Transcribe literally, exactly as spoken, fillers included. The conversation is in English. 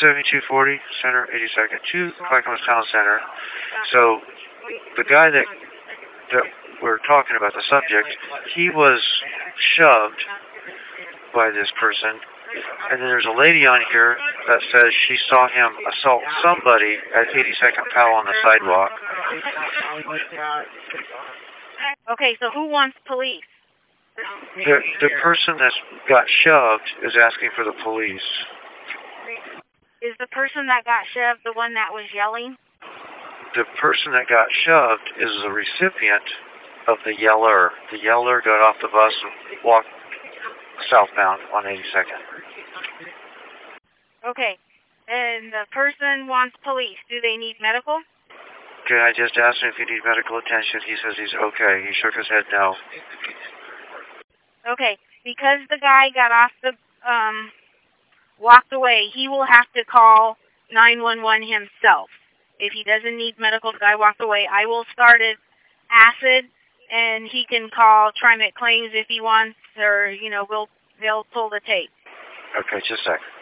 seventy-two forty, Center, eighty-second, to Clackamas Town Center. So, the guy that, that we're talking about, the subject, he was shoved by this person. And then there's a lady on here that says she saw him assault somebody at eighty-second Powell on the sidewalk. Okay, so who wants police? The, the person that got shoved is asking for the police. Is the person that got shoved the one that was yelling? The person that got shoved is the recipient of the yeller. The yeller got off the bus and walked southbound on eighty-second. Okay, and the person wants police. Do they need medical? Okay, I just asked him if he needs medical attention. He says he's okay. He shook his head no. Okay, because the guy got off the, um, walked away, he will have to call nine one one himself. If he doesn't need medical, the guy walked away, I will start it acid, and he can call TriMet Claims if he wants, or, you know, we'll, they'll pull the tape. Okay, just a sec.